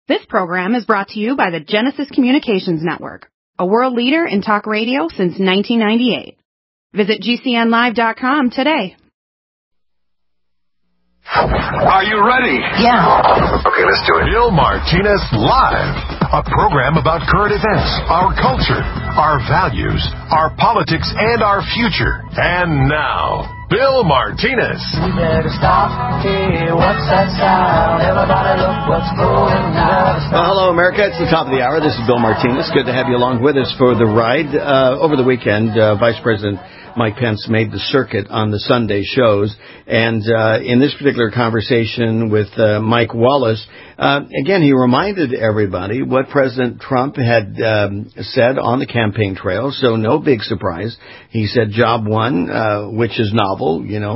This program is brought to you by the Genesis Communications Network, a world leader in talk radio since 1998. Visit GCNlive.com today. Are you ready? Yeah. Okay, let's do it. Bill Martinez Live, a program about current events, our culture, our values, our politics, and our future. And now, Bill Martinez. We better stop. Hey, what's that sound? Everybody look what's going on. Well, hello, America. It's the top of the hour. This is Bill Martinez. Good to have you along with us for the ride. Over the weekend, Vice President Mike Pence made the circuit on the Sunday shows. And in this particular conversation with Mike Wallace, again, he reminded everybody what President Trump had said on the campaign trail. So no big surprise. He said job one, which is novel. You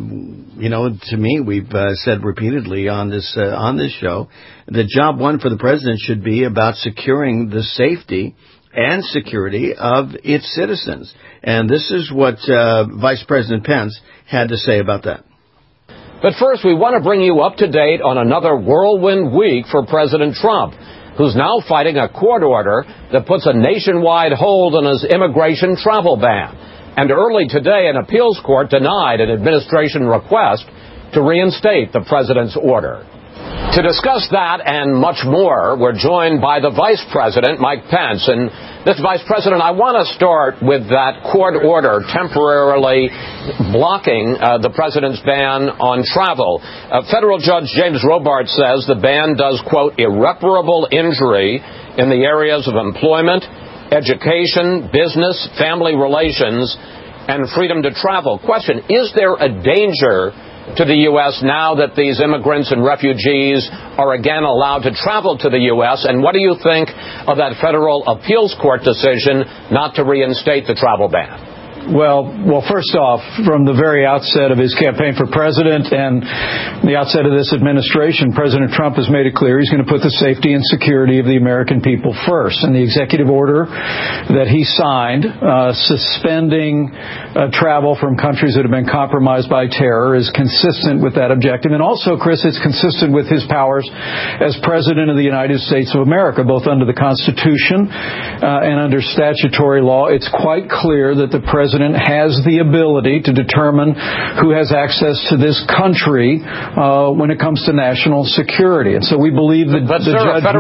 know, to me, we've said repeatedly on this show that job one for the president should be about securing the safety and security of its citizens. And this is what Vice President Pence had to say about that. But first, we want to bring you up to date on another whirlwind week for President Trump, who's now fighting a court order that puts a nationwide hold on his immigration travel ban. And early today, an appeals court denied an administration request to reinstate the president's order. To discuss that and much more, we're joined by the Vice President, Mike Pence. And this Vice President, I want to start with that court order temporarily blocking the president's ban on travel. Federal Judge James Robart says the ban does, quote, irreparable injury in the areas of employment, education, business, family relations, and freedom to travel. Question, is there a danger to the U.S. now that these immigrants and refugees are again allowed to travel to the U.S.? And what do you think of that federal appeals court decision not to reinstate the travel ban? Well, first off, from the very outset of his campaign for president and the outset of this administration, President Trump has made it clear he's going to put the safety and security of the American people first. And the executive order that he signed, suspending travel from countries that have been compromised by terror, is consistent with that objective. And also, Chris, it's consistent with his powers as President of the United States of America, both under the Constitution and under statutory law. It's quite clear that the President has the ability to determine who has access to this country when it comes to national security. And so we believe that we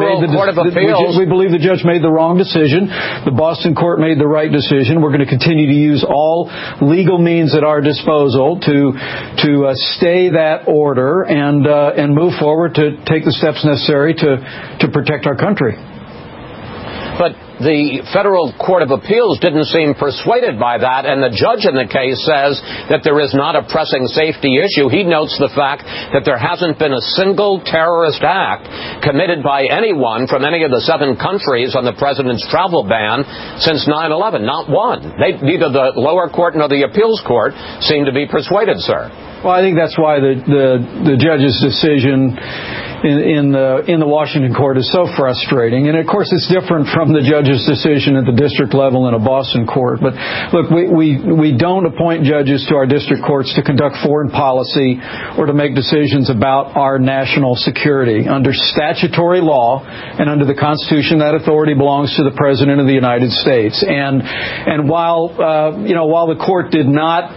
believe the judge made the wrong decision. The Boston court made the right decision. We're going to continue to use all legal means at our disposal to stay that order and move forward to take the steps necessary to protect our country. But the Federal Court of Appeals didn't seem persuaded by that, and the judge in the case says that there is not a pressing safety issue. He notes the fact that there hasn't been a single terrorist act committed by anyone from any of the 7 countries on the president's travel ban since 9/11. Not one. Neither the lower court nor the appeals court seem to be persuaded, sir. Well, I think that's why the judge's decision in the Washington court is so frustrating. And, of course, it's different from the judge's decision at the district level in a Boston court. But, look, we don't appoint judges to our district courts to conduct foreign policy or to make decisions about our national security. Under statutory law and under the Constitution, that authority belongs to the President of the United States. And while the court did not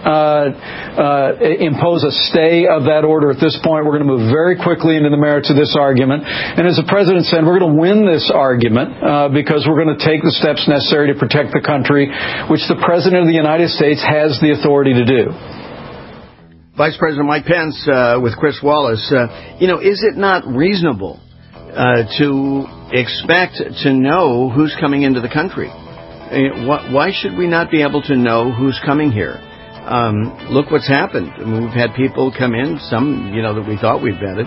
impose a stay of that order at this point, we're going to move very quickly into the merits of this argument. And as the President said, we're going to win this argument because we're going to take the steps necessary to protect the country, which the President of the United States has the authority to do. Vice President Mike Pence with Chris Wallace. Is it not reasonable to expect to know who's coming into the country? Why should we not be able to know who's coming here? Look what's happened. I mean, we've had people come in, some, that we thought we'd vetted.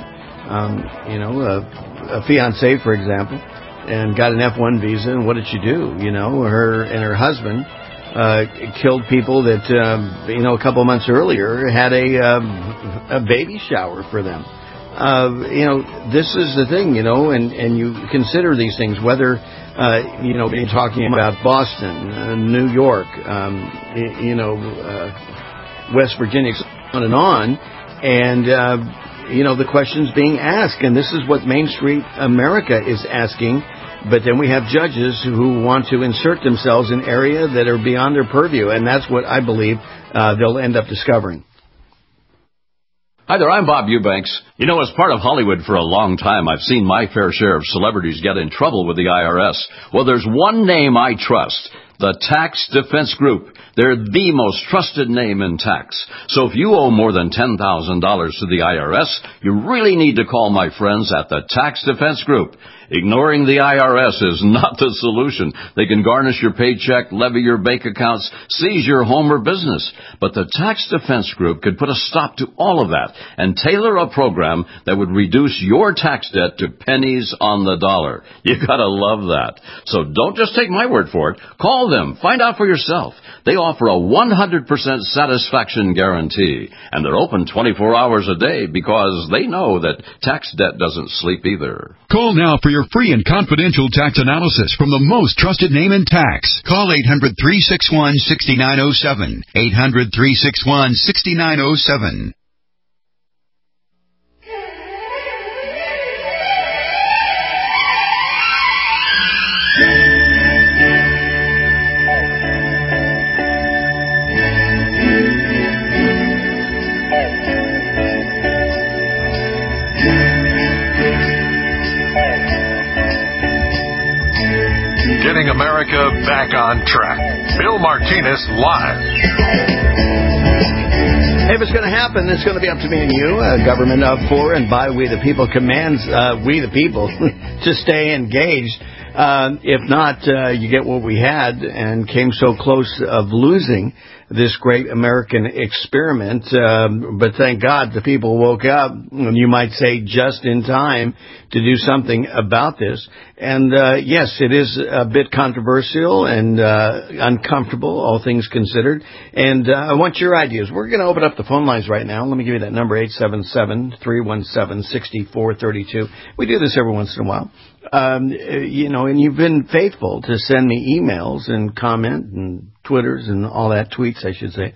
A fiance, for example, and got an F1 visa. And what did she do? Her and her husband killed people that, a couple of months earlier had a baby shower for them. This is the thing, and you consider these things, whether, you're talking about Boston, New York, West Virginia, on and on. And, the questions being asked. And this is what Main Street America is asking. But then we have judges who want to insert themselves in areas that are beyond their purview. And that's what I believe they'll end up discovering. Hi there, I'm Bob Eubanks. As part of Hollywood for a long time, I've seen my fair share of celebrities get in trouble with the IRS. Well, there's one name I trust, the Tax Defense Group. They're the most trusted name in tax. So if you owe more than $10,000 to the IRS, you really need to call my friends at the Tax Defense Group. Ignoring the IRS is not the solution. They can garnish your paycheck, levy your bank accounts, seize your home or business. But the Tax Defense Group could put a stop to all of that and tailor a program that would reduce your tax debt to pennies on the dollar. You gotta love that. So don't just take my word for it. Call them. Find out for yourself. They offer a 100% satisfaction guarantee. And they're open 24 hours a day because they know that tax debt doesn't sleep either. Call now for your free and confidential tax analysis from the most trusted name in tax. Call 800-361-6907. 800-361-6907. Getting America back on track. Bill Martinez Live. If it's going to happen, it's going to be up to me and you. Government of, for, and by we the people commands we the people to stay engaged. If not, you get what we had and came so close of losing this great American experiment. But thank God the people woke up, and you might say just in time to do something about this. And yes, it is a bit controversial and uncomfortable, all things considered. And I want your ideas. We're going to open up the phone lines right now. Let me give you that number, 877-317-6432. We do this every once in a while. And you've been faithful to send me emails and comment and Twitters and all that, tweets, I should say,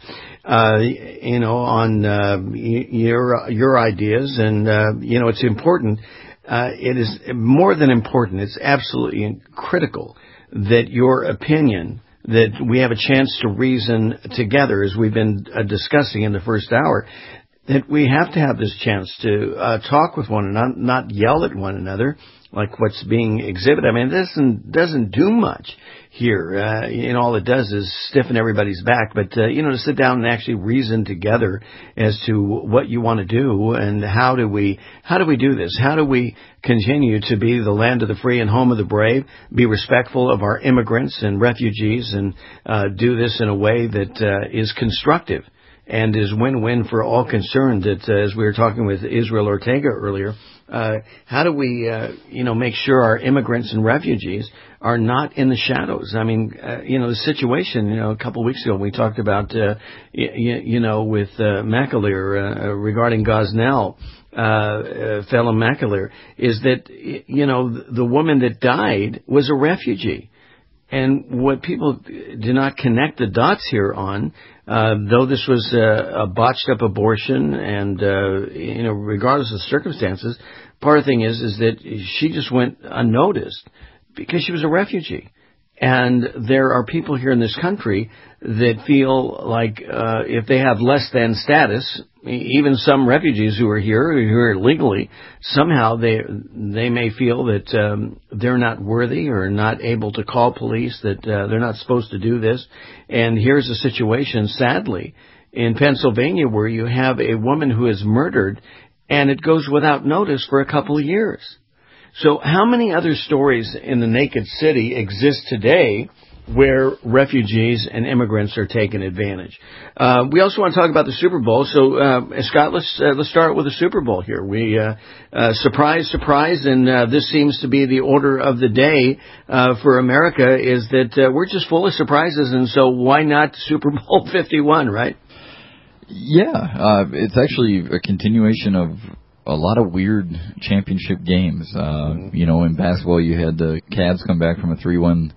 on your ideas. And, it's important. It is more than important. It's absolutely critical that your opinion, that we have a chance to reason together, as we've been discussing in the first hour, that we have to have this chance to talk with one another, not yell at one another like what's being exhibited. I mean, it doesn't do much here. All it does is stiffen everybody's back. But, to sit down and actually reason together as to what you want to do and how do we do this? How do we continue to be the land of the free and home of the brave, be respectful of our immigrants and refugees, and do this in a way that is constructive and is win-win for all concerned? That, as we were talking with Israel Ortega earlier, how do we, make sure our immigrants and refugees are not in the shadows? I mean, the situation, a couple of weeks ago we talked about, with McAleer regarding Gosnell, Phelan McAleer, is that, the woman that died was a refugee. And what people do not connect the dots here on, though this was a botched up abortion and, regardless of circumstances, part of the thing is that she just went unnoticed because she was a refugee. And there are people here in this country that feel like if they have less than status, even some refugees who are here legally, somehow they may feel that they're not worthy or not able to call police, that they're not supposed to do this. And here's a situation, sadly, in Pennsylvania where you have a woman who is murdered, and it goes without notice for a couple of years. So how many other stories in the naked city exist today where refugees and immigrants are taking advantage? We also want to talk about the Super Bowl. So, Scott, let's start with the Super Bowl here. We surprise, and this seems to be the order of the day for America, is that we're just full of surprises, and so why not Super Bowl 51, right? Yeah, it's actually a continuation of a lot of weird championship games. In basketball, you had the Cavs come back from a 3-1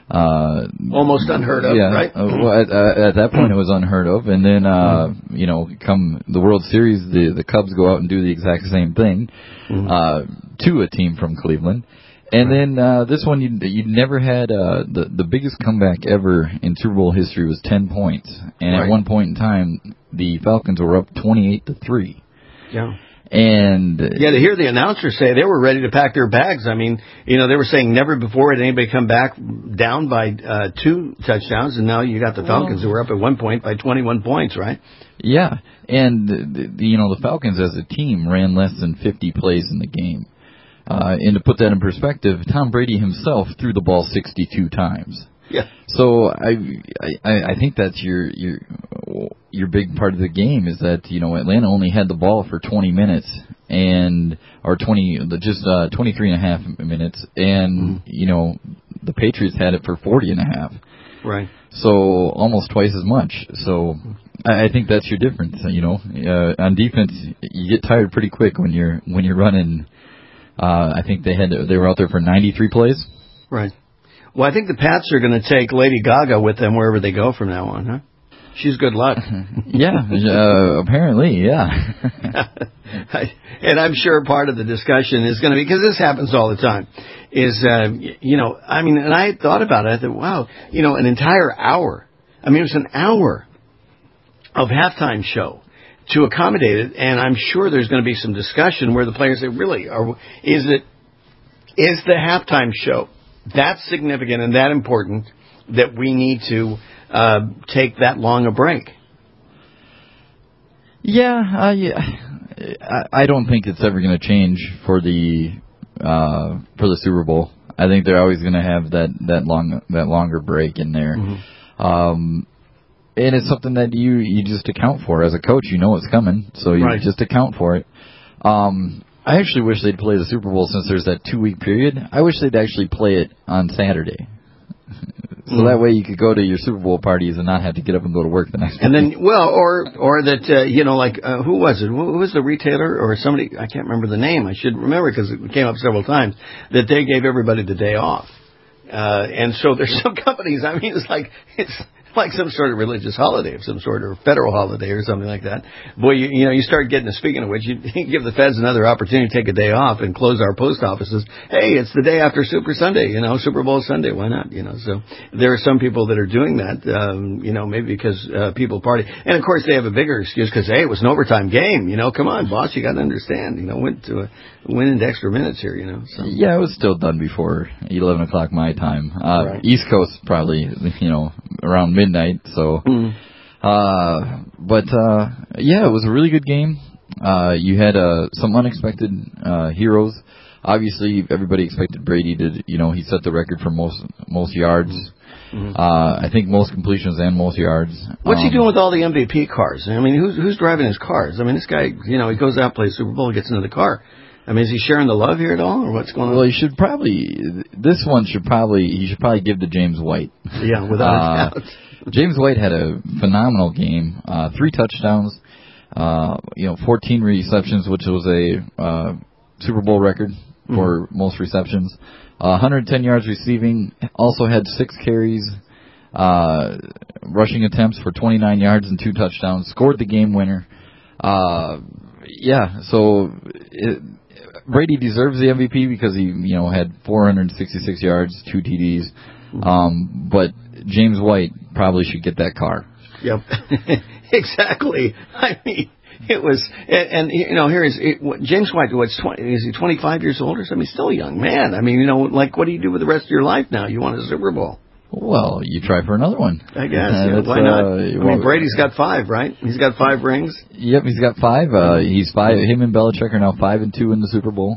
Almost unheard of, yeah, right? Well, at that point, it was unheard of. And then, come the World Series, the Cubs go out and do the exact same thing to a team from Cleveland. And then this one, you never had the biggest comeback ever in Super Bowl history was 10 points. And at one point in time, the Falcons were up 28-3. Yeah. And to hear the announcers say they were ready to pack their bags. I mean, they were saying never before had anybody come back down by 2 touchdowns, and now you got the Falcons who were up at one point by 21 points, right? Yeah, and the Falcons as a team ran less than 50 plays in the game. And to put that in perspective, Tom Brady himself threw the ball 62 times. Yeah. So I think that's your big part of the game is that Atlanta only had the ball for 20 minutes or 23 and a half minutes, and the Patriots had it for 40 and a half. Right. So almost twice as much. So I think that's your difference. On defense, you get tired pretty quick when you're running. I think they were out there for 93 plays. Right. Well, I think the Pats are going to take Lady Gaga with them wherever they go from now on, huh? She's good luck. Yeah, apparently, yeah. And I'm sure part of the discussion is going to be, because this happens all the time, is, and I thought about it. I thought, wow, an entire hour. I mean, it was an hour of halftime show to accommodate it, and I'm sure there's going to be some discussion where the players say, really, is the halftime show that significant and that important that we need to take that long a break? Yeah, I don't think it's ever going to change for the Super Bowl. I think they're always going to have that longer break in there. Mm-hmm. And it's something that you just account for. As a coach, you know it's coming, so you just account for it. I actually wish they'd play the Super Bowl since there's that 2-week period. I wish they'd actually play it on Saturday. So that way you could go to your Super Bowl parties and not have to get up and go to work the next day. And then, or that, who was it? Who was the retailer or somebody? I can't remember the name. I should remember because it came up several times that they gave everybody the day off. And so there's some companies, it's like some sort of religious holiday of some sort, or federal holiday or something like that. Boy, you start getting, speaking of which, you give the feds another opportunity to take a day off and close our post offices. Hey, it's the day after Super Sunday, Super Bowl Sunday. Why not? So there are some people that are doing that, maybe because people party. And of course they have a bigger excuse because, hey, it was an overtime game. Come on, boss, you got to understand. Went into extra minutes here, So. Yeah, it was still done before 11 o'clock my time. East Coast probably, around midnight. So, it was a really good game. You had some unexpected heroes. Obviously, everybody expected Brady to, he set the record for most yards. Mm-hmm. I think most completions and most yards. What's he doing with all the MVP cars? Who's driving his cars? This guy, he goes out, plays Super Bowl, gets into the car. Is he sharing the love here at all, or what's going on? Well, he should probably give to James White. Yeah, without a doubt. James White had a phenomenal game. 3 touchdowns, 14 receptions, which was a Super Bowl record for most receptions. 110 yards receiving. Also had 6 carries, rushing attempts for 29 yards and 2 touchdowns. Scored the game winner. Brady deserves the MVP because he, had 466 yards, 2 TDs. But James White probably should get that car. Yep, exactly. It was, and here is James White. Is he 25 years old or something? He's still a young man. What do you do with the rest of your life now? You want a Super Bowl? Well, you try for another one. I guess. Why not? Brady's got 5, right? He's got 5 rings. Yep, he's got 5. He's 5. Him and Belichick are now 5-2 in the Super Bowl,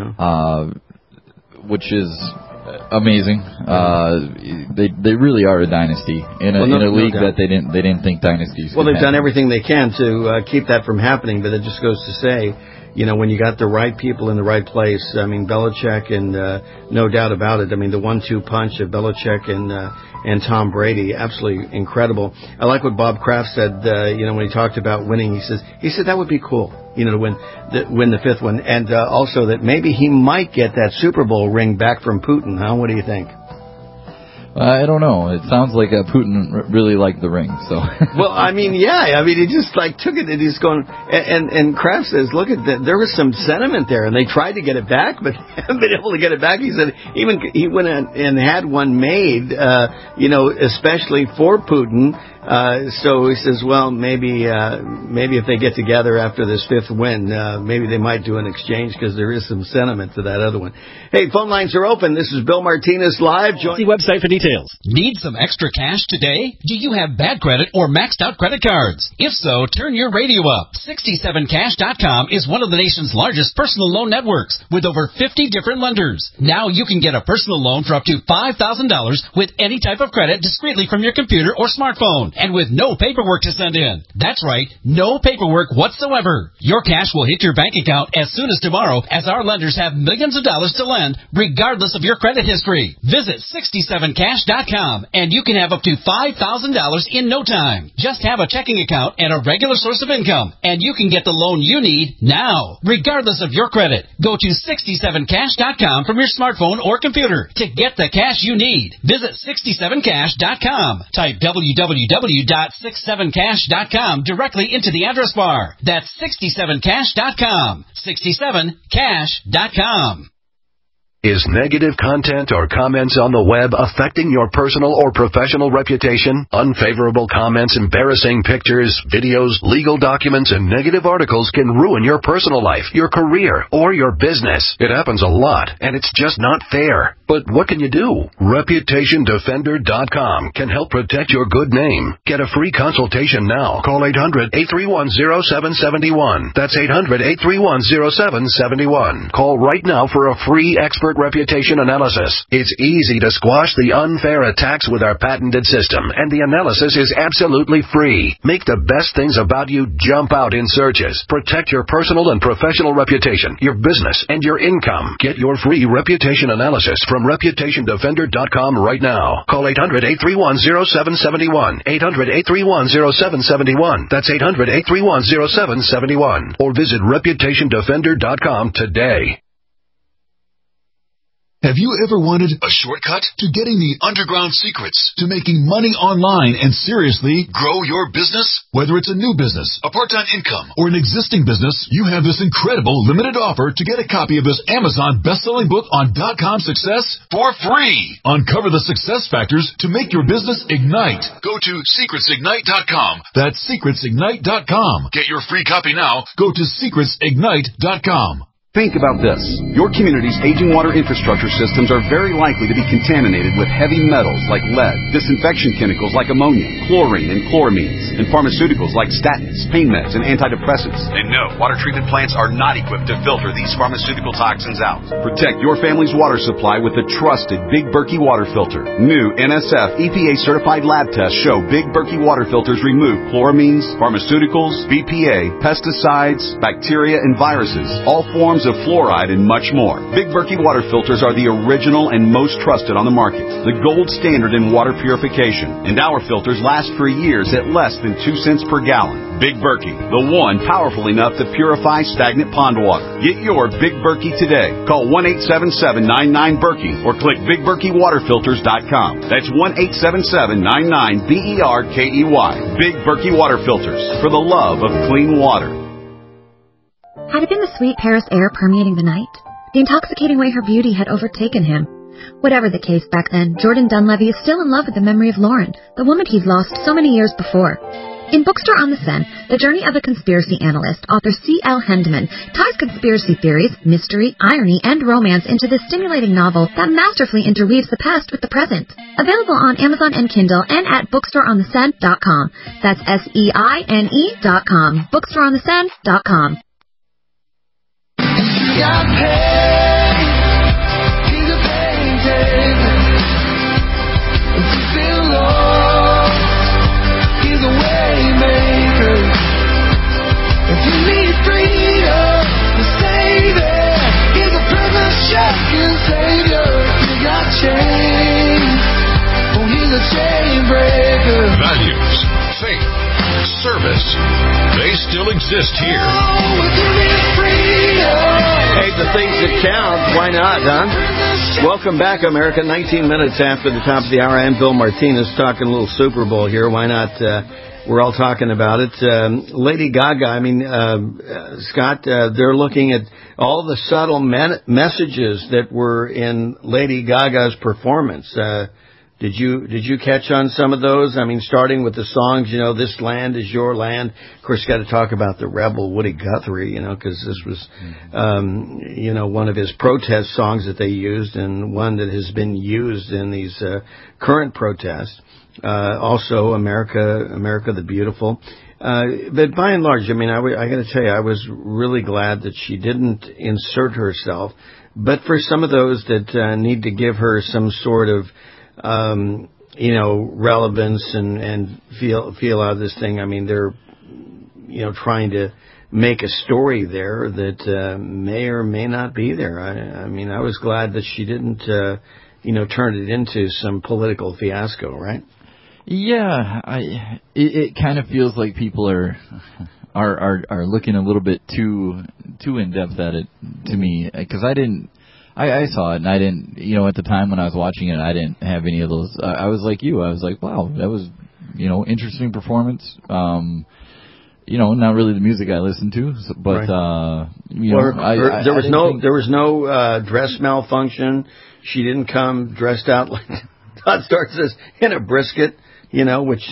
which is amazing. They really are a dynasty in a league that they didn't think dynasties. Well, they've done everything they can to keep that from happening, but it just goes to say, when you got the right people in the right place, Belichick and no doubt about it. The 1-2 punch of Belichick and Tom Brady, absolutely incredible. I like what Bob Kraft said, when he talked about winning. He said that would be cool, to win the 5th one, and also that maybe he might get that Super Bowl ring back from Putin. Huh? What do you think? I don't know. It sounds like Putin really liked the ring. So. Well, I mean, yeah. I mean, he just took it and he's going. And Kraft says, look at that. There was some sentiment there, and they tried to get it back, but haven't been able to get it back. He said he went and had one made, especially for Putin. So he says, well, maybe if they get together after this fifth win, maybe they might do an exchange because there is some sentiment to that other one. Hey, phone lines are open. This is Bill Martinez live. See website for details. Need some extra cash today? Do you have bad credit or maxed out credit cards? If so, turn your radio up. 67cash.com is one of the nation's largest personal loan networks with over 50 different lenders. Now you can get a personal loan for up to $5,000 with any type of credit discreetly from your computer or smartphone. And with no paperwork to send in. That's right, no paperwork whatsoever. Your cash will hit your bank account as soon as tomorrow, as our lenders have millions of dollars to lend, regardless of your credit history. Visit 67cash.com, and you can have up to $5,000 in no time. Just have a checking account and a regular source of income, and you can get the loan you need now, regardless of your credit. Go to 67cash.com from your smartphone or computer to get the cash you need. Visit 67cash.com. Type www.67cash.com directly into the address bar. That's 67cash.com. 67cash.com. Is negative content or comments on the web affecting your personal or professional reputation? Unfavorable comments, embarrassing pictures, videos, legal documents, and negative articles can ruin your personal life, your career, or your business. It happens a lot, and it's just not fair. But what can you do? ReputationDefender.com can help protect your good name. Get a free consultation now. Call 800-831-0771. That's 800-831-0771. Call right now for a free expert reputation analysis. It's easy to squash the unfair attacks with our patented system, and the analysis is absolutely free. Make the best things about you jump out in searches. Protect your personal and professional reputation, your business, and your income. Get your free reputation analysis from ReputationDefender.com right now. Call 800-831-0771. 800-831-0771. That's 800-831-0771. Or visit ReputationDefender.com today. Have you ever wanted a shortcut to getting the underground secrets to making money online and seriously grow your business? Whether it's a new business, a part-time income, or an existing business, you have this incredible limited offer to get a copy of this Amazon best-selling book on .com success for free. Uncover the success factors to make your business ignite. Go to secretsignite.com. That's secretsignite.com. Get your free copy now. Go to secretsignite.com. Think about this. Your community's aging water infrastructure systems are very likely to be contaminated with heavy metals like lead, disinfection chemicals like ammonia, chlorine and chloramines, and pharmaceuticals like statins, pain meds, and antidepressants. And no, water treatment plants are not equipped to filter these pharmaceutical toxins out. Protect your family's water supply with the trusted Big Berkey water filter. New NSF EPA-certified lab tests show Big Berkey water filters remove chloramines, pharmaceuticals, BPA, pesticides, bacteria, and viruses, all forms of fluoride, and much more. Big Berkey water filters are the original and most trusted on the market, the gold standard in water purification, and our filters last for years at less than 2 cents per gallon. Big Berkey, the one powerful enough to purify stagnant pond water. Get your Big Berkey today. Call 1-877-99-BERKEY or click BigBerkeyWaterFilters.com. That's 1-877-99-BERKEY. Big Berkey Water Filters, for the love of clean water. Had it been the sweet Paris air permeating the night? The intoxicating way her beauty had overtaken him? Whatever the case back then, Jordan Dunleavy is still in love with the memory of Lauren, the woman he'd lost so many years before. In Bookstore on the Seine, the journey of a conspiracy analyst, author C.L. Hendeman ties conspiracy theories, mystery, irony, and romance into this stimulating novel that masterfully interweaves the past with the present. Available on Amazon and Kindle and at bookstoreontheseine.com. That's SEINE.com. Bookstoreontheseine.com. Got paid, he's a painting. If you feel lost, he's a way maker. If you need freedom to save it, he's a prison shaking savior. You got chains, oh he's a chain breaker. Values, faith, service, they still exist here. Hey, the things that count, why not, huh? Welcome back, America. 19 minutes after the top of the hour. I'm Bill Martinez talking a little Super Bowl here. Why not? We're all talking about it. Lady Gaga, I mean, Scott, they're looking at all the subtle messages that were in Lady Gaga's performance. Did you catch on some of those? I mean, starting with the songs, you know, This Land Is Your Land. Of course, you got to talk about the rebel Woody Guthrie, you know, because this was, you know, one of his protest songs that they used and one that has been used in these current protests. Also, America the Beautiful. But by and large, I mean, I got to tell you, I was really glad that she didn't insert herself. But for some of those that need to give her some sort of you know, relevance and feel out of this thing. I mean, they're, you know, trying to make a story there that may or may not be there. I mean, I was glad that she didn't, you know, turn it into some political fiasco, right? Yeah, it kind of feels like people are looking a little bit too in depth at it to me, because I saw it, and I didn't, you know, at the time when I was watching it, I didn't have any of those. I was like you. I was like, wow, that was, you know, interesting performance. You know, not really the music I listened to, but, right. You know, there was no dress malfunction. She didn't come dressed out like Todd Stark says, in a brisket, you know, which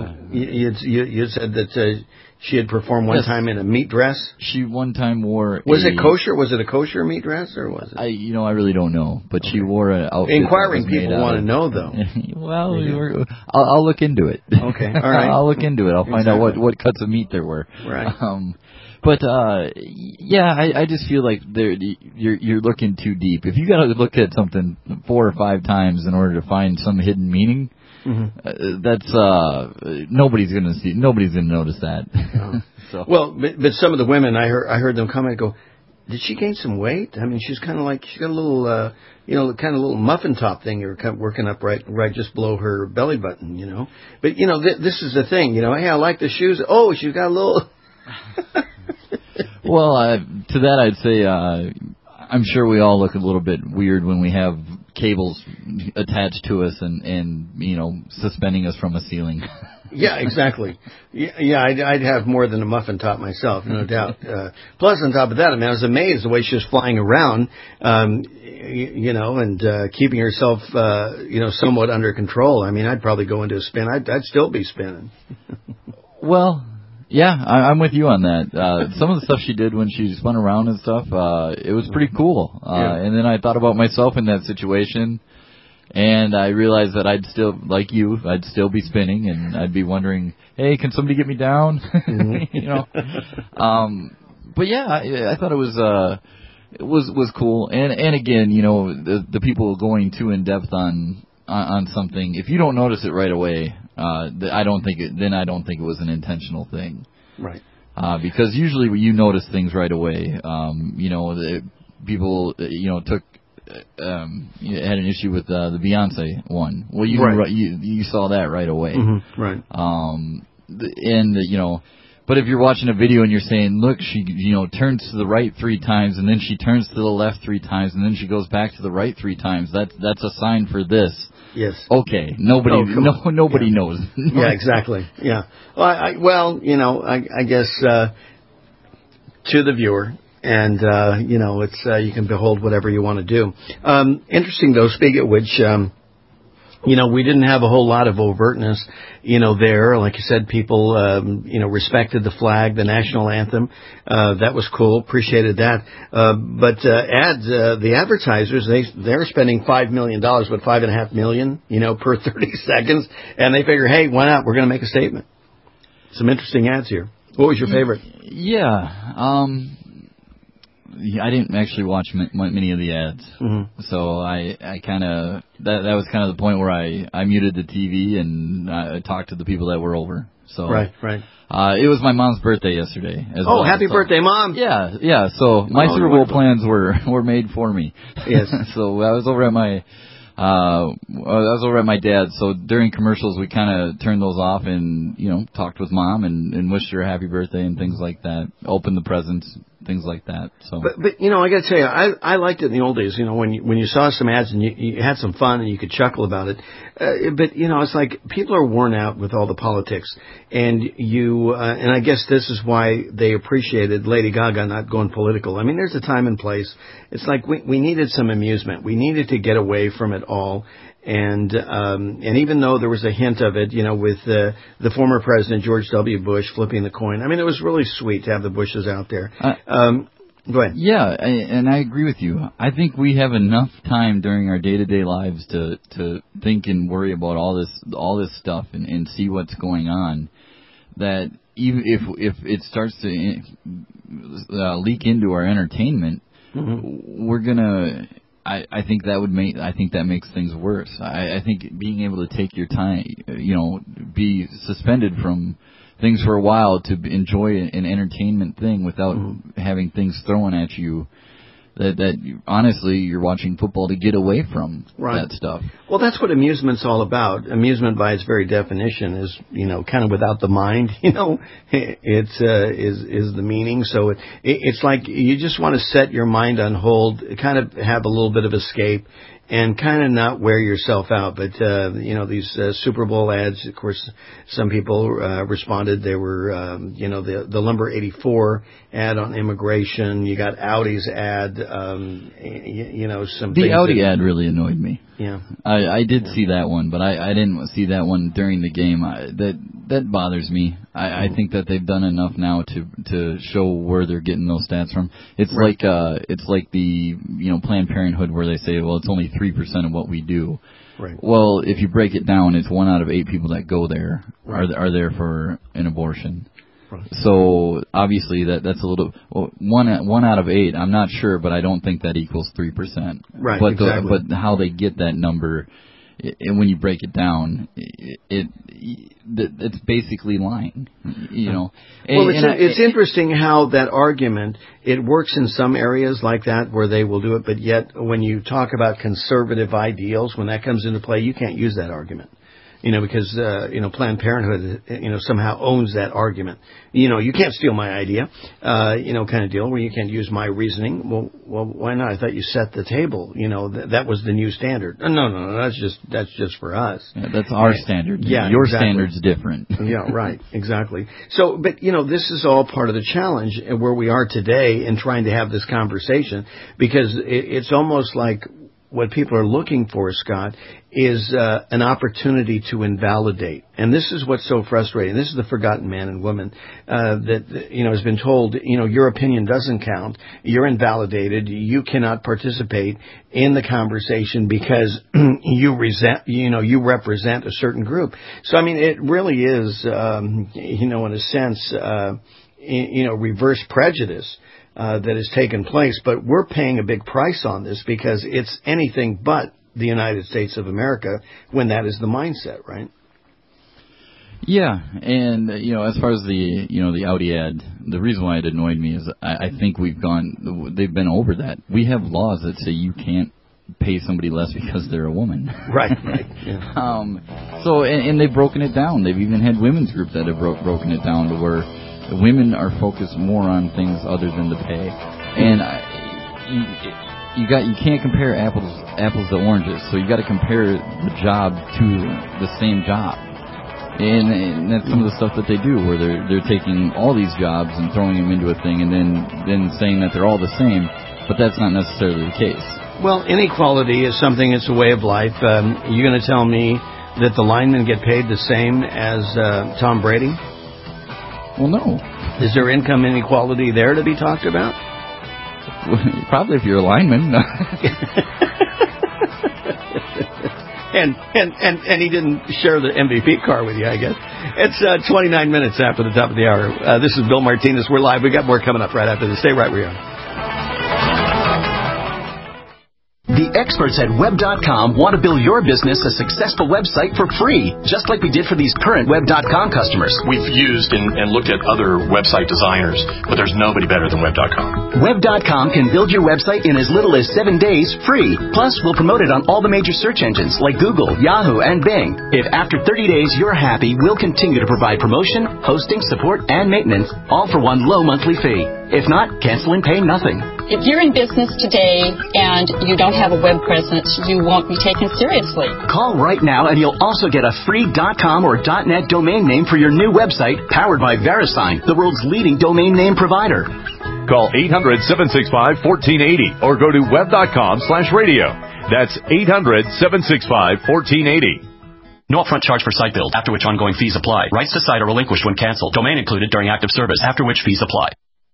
you said that she had performed one time in a meat dress. She one time wore. Was it kosher? Was it a kosher meat dress, or was it? I really don't know, but she wore an outfit. Inquiring people want to know, though. Well, I'll look into it. Okay, all right. I'll look into it. I'll find out what cuts of meat there were. Right. But yeah, I just feel like you're looking too deep. If you got to look at something 4 or 5 times in order to find some hidden meaning. Mm-hmm. That's nobody's going to see. Nobody's going to notice that. Oh. So. Well, but some of the women I heard them comment and go, "Did she gain some weight? I mean, she's kind of like she's got a little, you know, kind of little muffin top thing you're working up right just below her belly button, you know." But you know, this is the thing, you know. Hey, I like the shoes. Oh, she's got a little. Well, to that I'd say, I'm sure we all look a little bit weird when we have cables attached to us and you know, suspending us from a ceiling. Yeah, exactly. Yeah, I'd have more than a muffin top myself, no doubt. Plus, on top of that, I mean, I was amazed the way she was flying around, you know, and keeping herself, you know, somewhat under control. I mean, I'd probably go into a spin. I'd still be spinning. Well, yeah, I'm with you on that. Some of the stuff she did when she spun around and stuff, it was pretty cool. And then I thought about myself in that situation, and I realized that I'd still, like you, I'd still be spinning, and I'd be wondering, hey, can somebody get me down? Mm-hmm. You know. But yeah, I thought it was cool. And again, you know, the people going too in depth on something, if you don't notice it right away, I don't think it was an intentional thing. Right. Because usually you notice things right away. You know, people, you know, had an issue with the Beyonce one. Well, you saw that right away. Mm-hmm. Right. And you know, but if you're watching a video and you're saying, look, she, you know, turns to the right 3 times, and then she turns to the left 3 times, and then she goes back to the right 3 times, that's a sign for this. Yes. Okay. Nobody knows. Yeah, exactly. Yeah. Well, you know, I guess to the viewer, and you know, it's you can behold whatever you want to do. Interesting though. Speaking of which, you know, we didn't have a whole lot of overtness, you know, there. Like you said, people, you know, respected the flag, the national anthem. That was cool. Appreciated that. But the advertisers, they're spending $5 million, but $5.5 million, you know, per 30 seconds. And they figure, hey, why not? We're going to make a statement. Some interesting ads here. What was your favorite? Yeah. I didn't actually watch many of the ads, mm-hmm. So I kind of that was kind of the point where I muted the TV and I talked to the people that were over. So right. It was my mom's birthday yesterday. Oh, happy birthday, Mom! Yeah. So my Super Bowl plans were made for me. Yes. So I was over at my dad's. So during commercials, we kind of turned those off and, you know, talked with Mom and wished her a happy birthday and things like that. Opened the presents, things like that. So, but you know, I got to tell you, I liked it in the old days. You know, when you saw some ads and you had some fun and you could chuckle about it. But you know, it's like people are worn out with all the politics, and and I guess this is why they appreciated Lady Gaga not going political. I mean, there's a time and place. It's like we needed some amusement. We needed to get away from it all. And even though there was a hint of it, you know, with the former president George W. Bush flipping the coin, I mean, it was really sweet to have the Bushes out there. Go ahead. Yeah, and I agree with you. I think we have enough time during our day-to-day lives to think and worry about all this stuff and see what's going on. That even if it starts to leak into our entertainment, we're gonna. I think that makes things worse. I think being able to take your time, you know, be suspended from things for a while to enjoy an entertainment thing without having things thrown at you. That honestly, you're watching football to get away from that stuff. Well, that's what amusement's all about. Amusement, by its very definition, is, you know, kind of without the mind. You know, it's is the meaning. So it's like you just want to set your mind on hold, kind of have a little bit of escape, and kind of not wear yourself out. But, you know, these Super Bowl ads, of course, some people responded. They were, you know, the Lumber 84 ad on immigration. You got Audi's ad, you know, some The things Audi ad really annoyed me. Yeah. I did see that one, but I didn't see that one during the game. That bothers me. I think that they've done enough now to show where they're getting those stats from. It's like the, you know, Planned Parenthood, where they say, well, it's only 3% of what we do. Right. Well, if you break it down, it's 1 out of 8 people that go there are there for an abortion. Right. So obviously that's a little one out of 8. I'm not sure, but I don't think that equals 3%. Right. But exactly. But how they get that number, and when you break it down, it's basically lying. You know. Well, it's interesting how that argument, it works in some areas like that where they will do it, but yet when you talk about conservative ideals, when that comes into play, you can't use that argument. You know, because, you know, Planned Parenthood, you know, somehow owns that argument. You know, you can't steal my idea, you know, kind of deal where you can't use my reasoning. Well, why not? I thought you set the table. You know, that was the new standard. No, that's just for us. Yeah, that's our standard. Yeah, your exactly. standard's different. Yeah, right, exactly. So, but, you know, this is all part of the challenge where we are today in trying to have this conversation, because it's almost like what people are looking for, Scott, is an opportunity to invalidate. And this is what's so frustrating. This is the forgotten man and woman that, you know, has been told, you know, your opinion doesn't count. You're invalidated. You cannot participate in the conversation because you represent a certain group. So, I mean, it really is, you know, in a sense, you know, reverse prejudice. That has taken place, but we're paying a big price on this because it's anything but the United States of America when that is the mindset, right? Yeah, and you know, as far as the Audi ad, the reason why it annoyed me is I think they've been over that. We have laws that say you can't pay somebody less because they're a woman. Right. Yeah. So and they've broken it down. They've even had women's groups that have broken it down to where women are focused more on things other than the pay, and you can't compare apples to oranges. So you got to compare the job to the same job, and that's some of the stuff that they do, where they're taking all these jobs and throwing them into a thing, and then saying that they're all the same, but that's not necessarily the case. Well, inequality is something. It's a way of life. You're going to tell me that the linemen get paid the same as Tom Brady? Well, no. Is there income inequality there to be talked about? Probably if you're a lineman. and he didn't share the MVP car with you, I guess. It's 29 minutes after the top of the hour. This is Bill Martinez. We're live. We got more coming up right after this. Stay right where you are. The experts at Web.com want to build your business a successful website for free, just like we did for these current Web.com customers. We've used and looked at other website designers, but there's nobody better than Web.com. Web.com can build your website in as little as 7 days free. Plus, we'll promote it on all the major search engines like Google, Yahoo, and Bing. If after 30 days you're happy, we'll continue to provide promotion, hosting, support, and maintenance, all for one low monthly fee. If not, cancel and pay nothing. If you're in business today and you don't have a web presence, you won't be taken seriously. Call right now and you'll also get a free .com or .net domain name for your new website powered by VeriSign, the world's leading domain name provider. Call 800-765-1480 or go to web.com/radio. That's 800-765-1480. No upfront charge for site build, after which ongoing fees apply. Rights to site are relinquished when canceled. Domain included during active service, after which fees apply.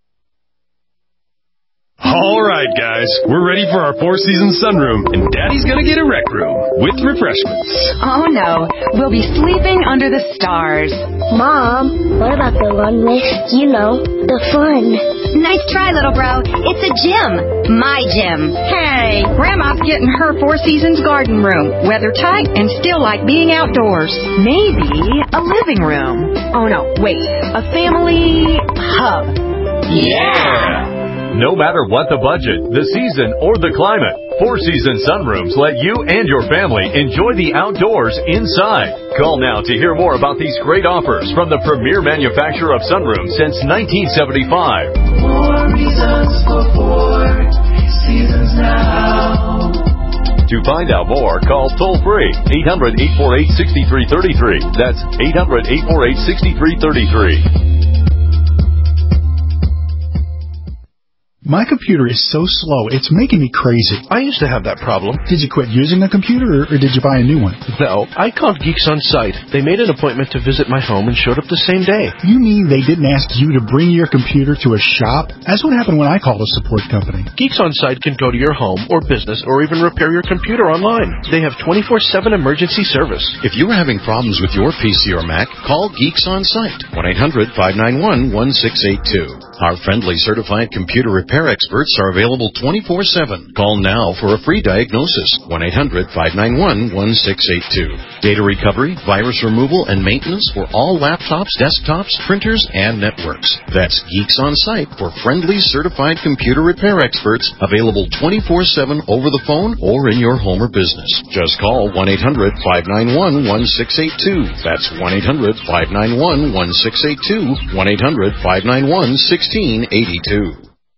All right, guys, we're ready for our Four Seasons sunroom, and Daddy's gonna get a rec room with refreshments. Oh, no. We'll be sleeping under the stars. Mom, what about the one with, the fun? Nice try, little bro. It's a gym. My gym. Hey, Grandma's getting her Four Seasons garden room. Weather tight and still like being outdoors. Maybe a living room. Oh, no, wait. A family hub. Yeah! No matter what the budget, the season, or the climate, Four Seasons sunrooms let you and your family enjoy the outdoors inside. Call now to hear more about these great offers from the premier manufacturer of sunrooms since 1975. More reasons for Four Seasons now. To find out more, call toll-free 800-848-6333. That's 800-848-6333. My computer is so slow, it's making me crazy. I used to have that problem. Did you quit using the computer, or did you buy a new one? No, I called Geeks On Site. They made an appointment to visit my home and showed up the same day. You mean they didn't ask you to bring your computer to a shop? That's what happened when I called a support company. Geeks On Site can go to your home or business or even repair your computer online. They have 24/7 emergency service. If you are having problems with your PC or Mac, call Geeks On Site, 1-800-591-1682. Our friendly certified computer repair experts are available 24/7. Call now for a free diagnosis, 1-800-591-1682. Data recovery, virus removal, and maintenance for all laptops, desktops, printers, and networks. That's Geeks On Site for friendly certified computer repair experts, available 24/7 over the phone or in your home or business. Just call 1-800-591-1682. That's 1-800-591-1682, 1-800-591-1682.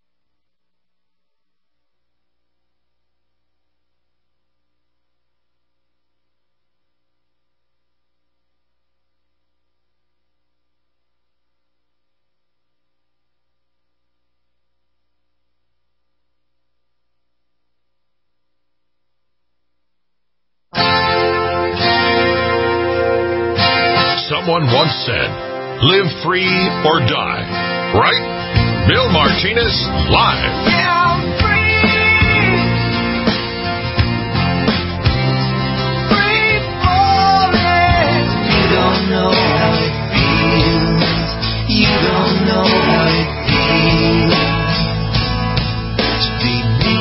Someone once said, live free or die. Right? Bill Martinez, live. Yeah, I'm free. Free falling. You don't know how it feels. You don't know how it feels to be me.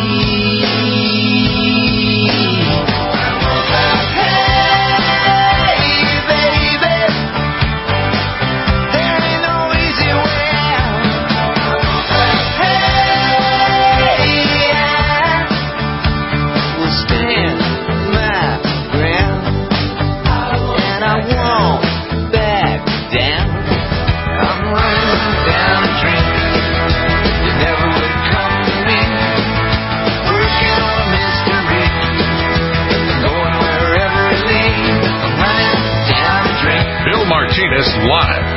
Martinez live.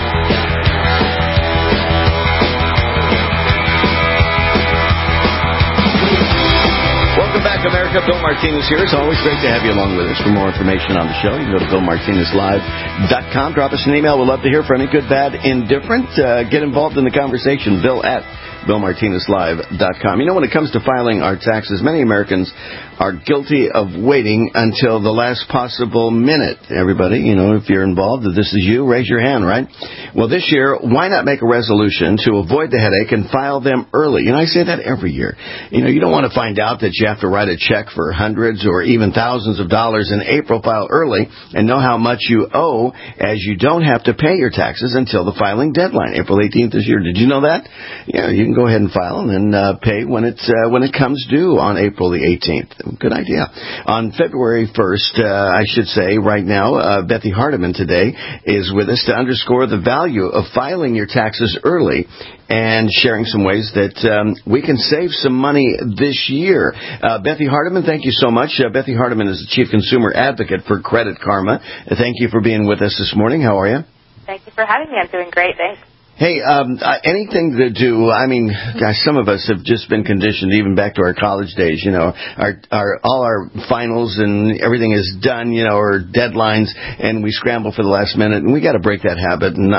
Welcome back, America. Bill Martinez here. It's always great to have you along with us. For more information on the show, you can go to BillMartinezLive.com. Drop us an email. We'd love to hear from you. Good, bad, indifferent. Get involved in the conversation. Bill@BillMartinezLive.com. When it comes to filing our taxes, many Americans are guilty of waiting until the last possible minute. Everybody, if you're involved, if this is you, raise your hand, right? Well, this year, why not make a resolution to avoid the headache and file them early? I say that every year. You don't want to find out that you have to write a check for hundreds or even thousands of dollars in April. File early and know how much you owe, as you don't have to pay your taxes until the filing deadline, April 18th this year. Did you know that? Yeah, you can go ahead and file and then pay when it comes due on April the 18th. Good idea. On February 1st, I should say, right now, Bethy Hardiman today is with us to underscore the value of filing your taxes early and sharing some ways that we can save some money this year. Bethy Hardiman, thank you so much. Bethy Hardiman is the Chief Consumer Advocate for Credit Karma. Thank you for being with us this morning. How are you? Thank you for having me. I'm doing great, thanks. Hey, anything to do, I mean, gosh, some of us have just been conditioned even back to our college days, you know, all our finals and everything is done, you know, or deadlines, and we scramble for the last minute, and we got to break that habit, and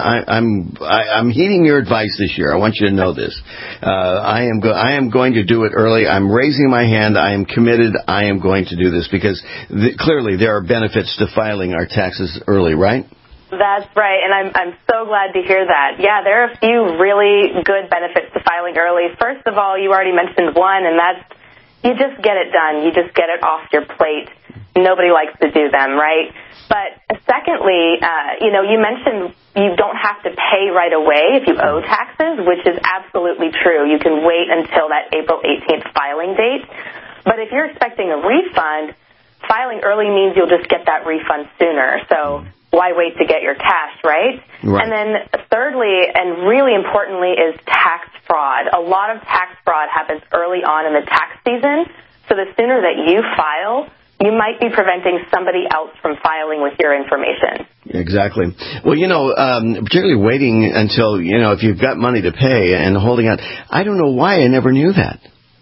I'm heeding your advice this year. I want you to know this. I am going to do it early. I'm raising my hand. I am committed. I am going to do this because clearly there are benefits to filing our taxes early, right? That's right, and I'm so glad to hear that. Yeah, there are a few really good benefits to filing early. First of all, you already mentioned one, and that's you just get it done. You just get it off your plate. Nobody likes to do them, right? But secondly, you mentioned you don't have to pay right away if you owe taxes, which is absolutely true. You can wait until that April 18th filing date. But if you're expecting a refund, filing early means you'll just get that refund sooner. So why wait to get your cash, right? And then thirdly, and really importantly, is tax fraud. A lot of tax fraud happens early on in the tax season, so the sooner that you file, you might be preventing somebody else from filing with your information. Exactly. Well, particularly waiting until, if you've got money to pay and holding out. I don't know why I never knew that.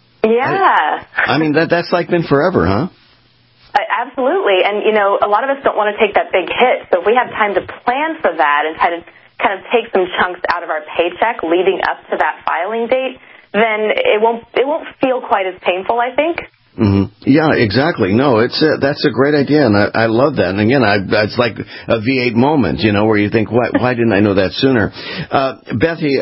Yeah. I mean, that's like been forever, huh? Absolutely. And, a lot of us don't want to take that big hit. So if we have time to plan for that and kind of take some chunks out of our paycheck leading up to that filing date, then it won't feel quite as painful, I think. Mm-hmm. Yeah, exactly. No, that's a great idea, and I love that. And again, it's like a V8 moment, where you think, why didn't I know that sooner? Bethy,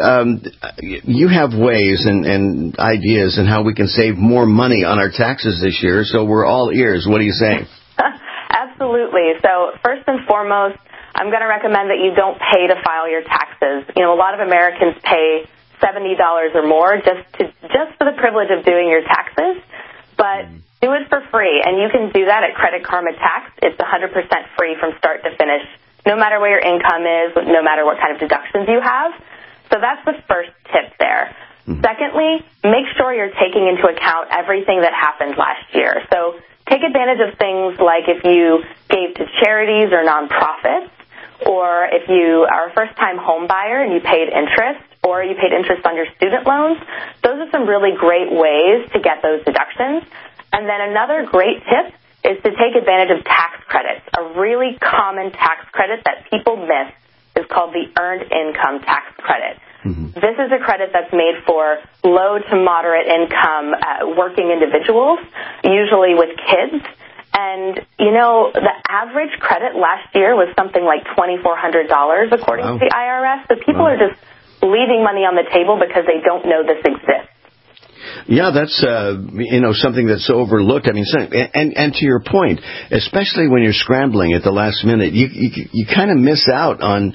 you have ways and ideas in how we can save more money on our taxes this year, so we're all ears. What do you say? Absolutely. So first and foremost, I'm going to recommend that you don't pay to file your taxes. A lot of Americans pay $70 or more just for the privilege of doing your taxes. But do it for free, and you can do that at Credit Karma Tax. It's 100% free from start to finish, no matter where your income is, no matter what kind of deductions you have. So that's the first tip there. Secondly, make sure you're taking into account everything that happened last year. So take advantage of things like if you gave to charities or nonprofits, or if you are a first-time home buyer and you paid interest, or you paid interest on your student loans. Those are some really great ways to get those deductions. And then another great tip is to take advantage of tax credits. A really common tax credit that people miss is called the Earned Income Tax Credit. This is a credit that's made for low to moderate income working individuals, usually with kids. And, the average credit last year was something like $2,400, according to the IRS. So people are just leaving money on the table because they don't know this exists. Yeah, that's something that's overlooked. I mean, and to your point, especially when you're scrambling at the last minute, you kind of miss out on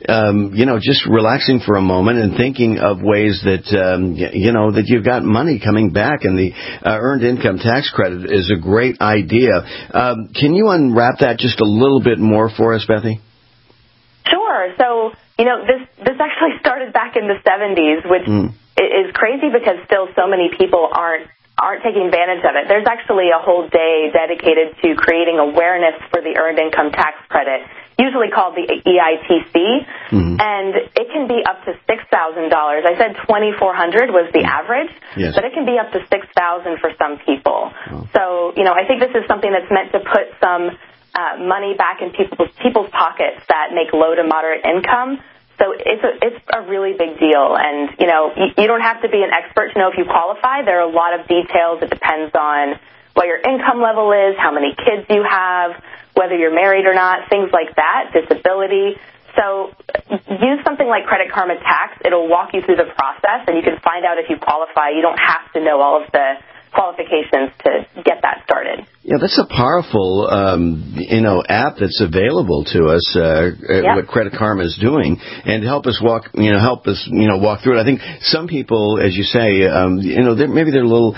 just relaxing for a moment and thinking of ways that that you've got money coming back, and the Earned Income Tax Credit is a great idea. Can you unwrap that just a little bit more for us, Bethy? Sure. So this actually started back in the 70s, which is crazy because still so many people aren't taking advantage of it. There's actually a whole day dedicated to creating awareness for the Earned Income Tax Credit, usually called the EITC, and it can be up to $6,000. I said $2,400 was the average, but it can be up to $6,000 for some people. So, I think this is something that's meant to put some money back in people's pockets that make low to moderate income. So it's a really big deal. And, you don't have to be an expert to know if you qualify. There are a lot of details. It depends on what your income level is, how many kids you have, whether you're married or not, things like that, disability. So use something like Credit Karma Tax. It'll walk you through the process, and you can find out if you qualify. You don't have to know all of the qualifications to get that started. Yeah, that's a powerful, app that's available to us. What Credit Karma is doing, and help us walk through it. I think some people, as you say, maybe they're a little,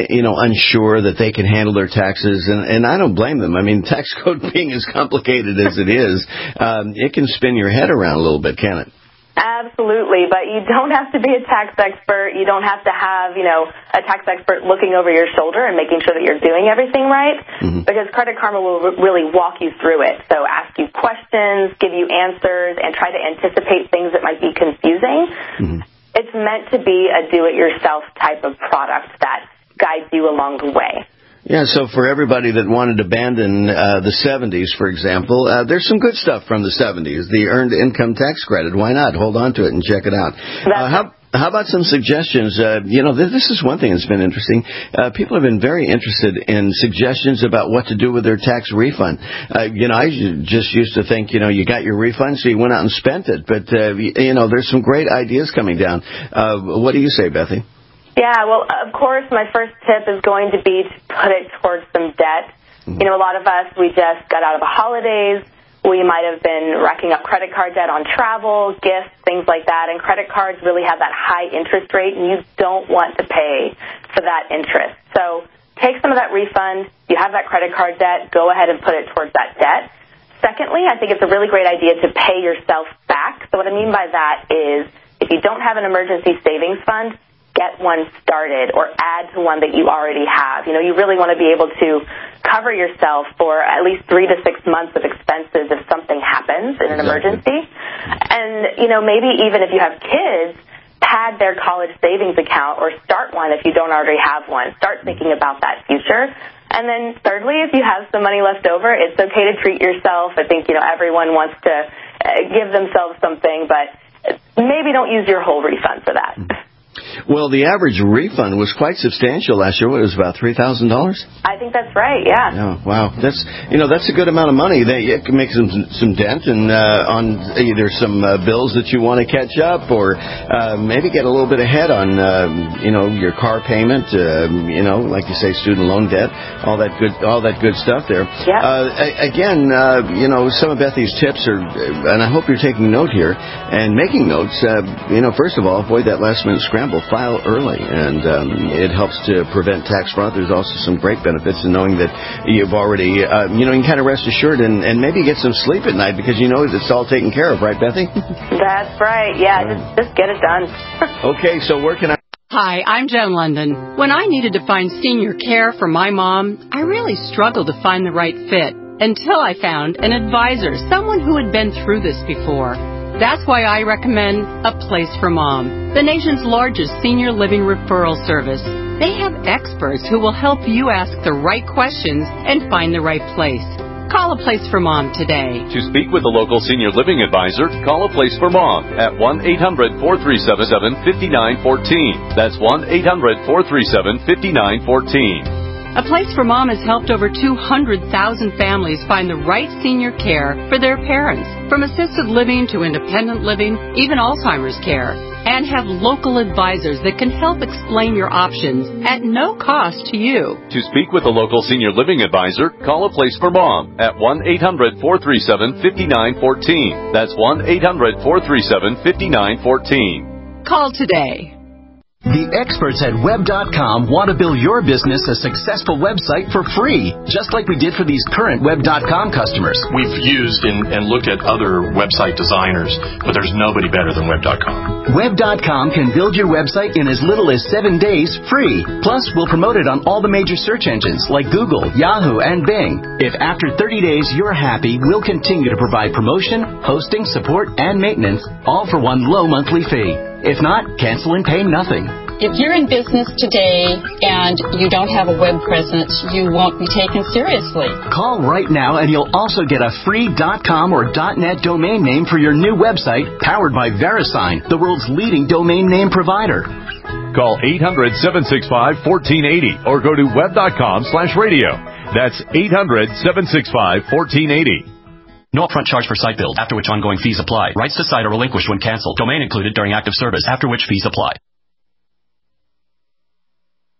unsure that they can handle their taxes, and I don't blame them. I mean, tax code being as complicated as it is, it can spin your head around a little bit, can it? Absolutely, but you don't have to be a tax expert. You don't have to have, a tax expert looking over your shoulder and making sure that you're doing everything right, because Credit Karma will really walk you through it. So ask you questions, give you answers, and try to anticipate things that might be confusing. It's meant to be a do-it-yourself type of product that guides you along the way. Yeah, so for everybody that wanted to abandon the 70s, for example, there's some good stuff from the 70s, the Earned Income Tax Credit. Why not? Hold on to it and check it out. How about some suggestions? This is one thing that's been interesting. People have been very interested in suggestions about what to do with their tax refund. I just used to think, you got your refund, so you went out and spent it. But, there's some great ideas coming down. What do you say, Bethy? Yeah, well, of course, my first tip is going to be to put it towards some debt. A lot of us, we just got out of the holidays. We might have been racking up credit card debt on travel, gifts, things like that, and credit cards really have that high interest rate, and you don't want to pay for that interest. So take some of that refund. You have that credit card debt. Go ahead and put it towards that debt. Secondly, I think it's a really great idea to pay yourself back. So what I mean by that is if you don't have an emergency savings fund, get one started or add to one that you already have. You really want to be able to cover yourself for at least 3 to 6 months of expenses if something happens in an emergency. And, maybe even if you have kids, pad their college savings account or start one if you don't already have one. Start thinking about that future. And then thirdly, if you have some money left over, it's okay to treat yourself. I think, everyone wants to give themselves something, but maybe don't use your whole refund for that. Well, the average refund was quite substantial last year. It was about $3,000? I think that's right, yeah. Oh, wow. That's a good amount of money. It can make some dent on either some bills that you want to catch up or maybe get a little bit ahead on, your car payment, like you say, student loan debt, all that good stuff there. Yeah. Again, some of Bethy's tips are, and I hope you're taking note here and making notes. First of all, avoid that last-minute scramble. File early, and it helps to prevent tax fraud. There's also some great benefits in knowing that you've already, you can kind of rest assured and maybe get some sleep at night because you know it's all taken care of, right, Bethy? That's right, yeah, just get it done. Okay, so where can I... Hi, I'm Jen London. When I needed to find senior care for my mom, I really struggled to find the right fit until I found an advisor, someone who had been through this before. That's why I recommend A Place for Mom, the nation's largest senior living referral service. They have experts who will help you ask the right questions and find the right place. Call A Place for Mom today. To speak with a local senior living advisor, call A Place for Mom at 1-800-437-5914. That's 1-800-437-5914. A Place for Mom has helped over 200,000 families find the right senior care for their parents, from assisted living to independent living, even Alzheimer's care, and have local advisors that can help explain your options at no cost to you. To speak with a local senior living advisor, call A Place for Mom at 1-800-437-5914. That's 1-800-437-5914. Call today. The experts at Web.com want to build your business a successful website for free, just like we did for these current Web.com customers. We've used and looked at other website designers, but there's nobody better than Web.com. Web.com can build your website in as little as 7 days free. Plus, we'll promote it on all the major search engines like Google, Yahoo, and Bing. If after 30 days you're happy, we'll continue to provide promotion, hosting, support, and maintenance, all for one low monthly fee. If not, cancel and pay nothing. If you're in business today and you don't have a web presence, you won't be taken seriously. Call right now and you'll also get a free .com or .net domain name for your new website powered by VeriSign, the world's leading domain name provider. Call 800-765-1480 or go to web.com/radio. That's 800-765-1480. No upfront charge for site build, after which ongoing fees apply. Rights to site are relinquished when canceled. Domain included during active service, after which fees apply.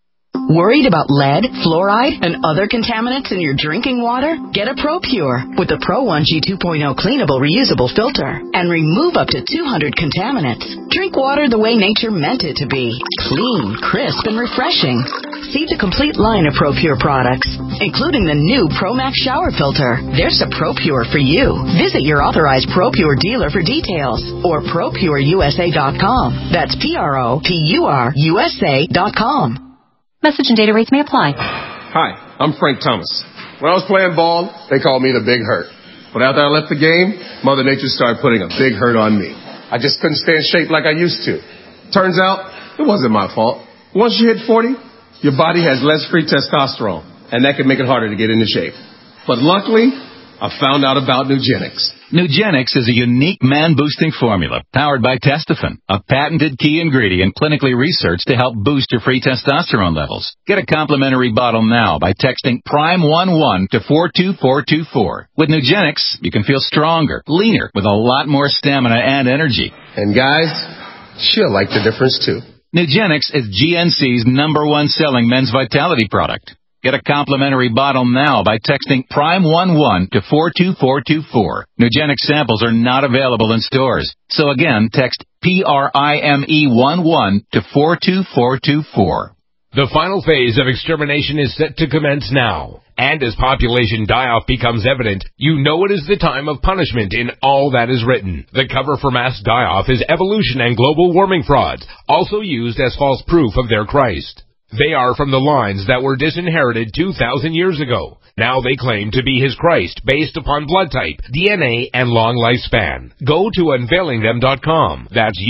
Worried about lead, fluoride, and other contaminants in your drinking water? Get a ProPure with the Pro 1G 2.0 cleanable reusable filter and remove up to 200 contaminants. Drink water the way nature meant it to be. Clean, crisp, and refreshing. See the complete line of ProPure products, including the new ProMax shower filter. There's a ProPure for you. Visit your authorized ProPure dealer for details or ProPureUSA.com. That's ProPureUSA.com. Message and data rates may apply. Hi, I'm Frank Thomas. When I was playing ball, they called me the Big Hurt. But after I left the game, Mother Nature started putting a big hurt on me. I just couldn't stay in shape like I used to. Turns out, it wasn't my fault. Once you hit 40, your body has less free testosterone, and that can make it harder to get into shape. But luckily, I found out about Nugenix. Nugenix is a unique man-boosting formula powered by Testofen, a patented key ingredient clinically researched to help boost your free testosterone levels. Get a complimentary bottle now by texting PRIME11 to 42424. With Nugenix, you can feel stronger, leaner, with a lot more stamina and energy. And guys, she'll like the difference too. Nugenix is GNC's #1 selling men's vitality product. Get a complimentary bottle now by texting PRIME11 to 42424. Nugenix samples are not available in stores. So again, text PRIME11 to 42424. The final phase of extermination is set to commence now. And as population die-off becomes evident, you know it is the time of punishment in all that is written. The cover for mass die-off is evolution and global warming frauds, also used as false proof of their Christ. They are from the lines that were disinherited 2,000 years ago. Now they claim to be his Christ based upon blood type, DNA, and long lifespan. Go to unveilingthem.com. That's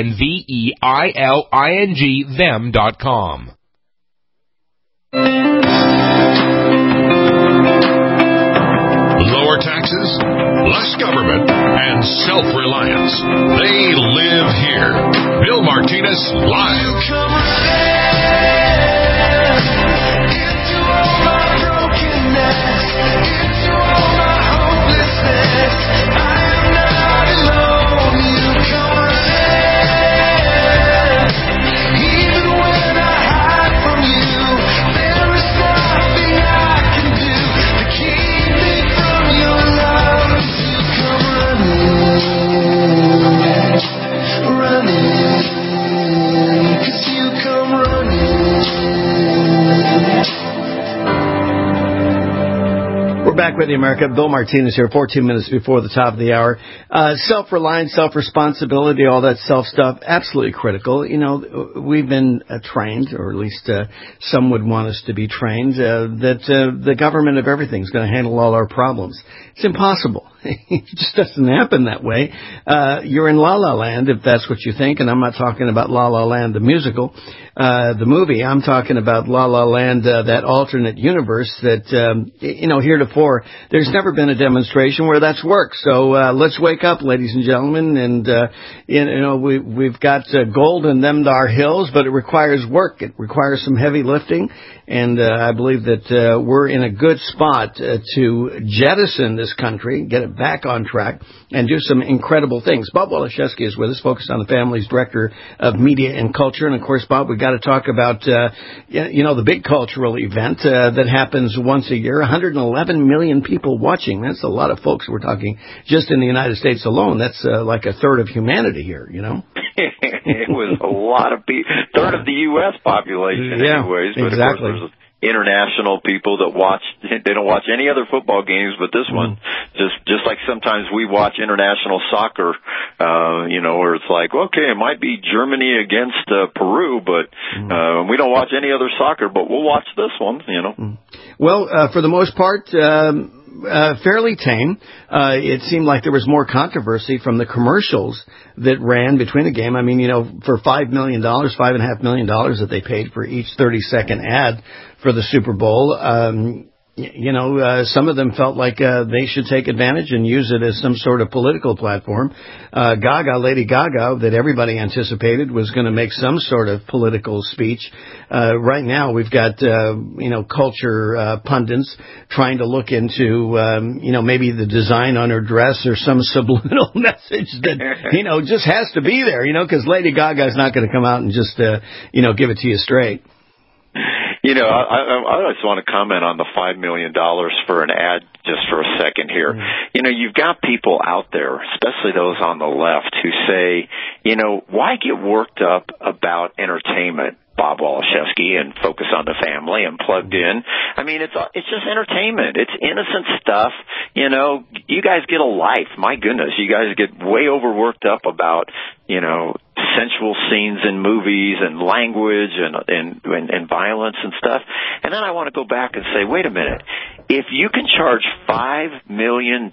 UNVEILING them.com. Lower taxes, less government, and self-reliance. They live here. Bill Martinez Live. Back with you, America. Bill Martinez here, 14 minutes before the top of the hour. Self-reliance, self-responsibility, all that self-stuff, absolutely critical. You know, we've been trained, or at least some would want us to be trained, that the government of everything is going to handle all our problems. It's impossible. It just doesn't happen that way. You're in La La Land, if that's what you think, and I'm not talking about La La Land, the musical, the movie. I'm talking about La La Land, that alternate universe that, heretofore, there's never been a demonstration where that's worked. So let's wake up, ladies and gentlemen, and we've got gold in them dar hills, but it requires work. It requires some heavy lifting, and I believe that we're in a good spot to jettison this country, get it back on track, and do some incredible things. Bob Waliszewski is with us, focused on the family's director of media and culture. And, of course, Bob, we've got to talk about, the big cultural event that happens once a year. 111 million people watching. That's a lot of folks. We're talking just in the United States alone. That's like a third of humanity here, you know. It was a lot of people. Third of the U.S. population, anyways. But exactly. Of course, there's international people that watch. They don't watch any other football games, but this one, just like sometimes we watch international soccer, where it's like, okay, it might be Germany against Peru, but we don't watch any other soccer, but we'll watch this one, you know. Well, for the most part, fairly tame. It seemed like there was more controversy from the commercials that ran between the game. I mean, for $5 million, $5.5 million that they paid for each 30-second ad for the Super Bowl, some of them felt like they should take advantage and use it as some sort of political platform. Lady Gaga, that everybody anticipated was going to make some sort of political speech. Right now, we've got, culture pundits trying to look into, maybe the design on her dress or some subliminal message that, just has to be there, because Lady Gaga's not going to come out and just, give it to you straight. I just want to comment on the $5 million for an ad just for a second here. Mm-hmm. You've got people out there, especially those on the left, who say, why get worked up about entertainment, Bob Waliszewski, and focus on the family and plugged in? I mean, it's just entertainment. It's innocent stuff. You guys get a life. My goodness, you guys get way overworked up about, sensual scenes in movies and language and violence and stuff. And then I want to go back and say, wait a minute. If you can charge $5 million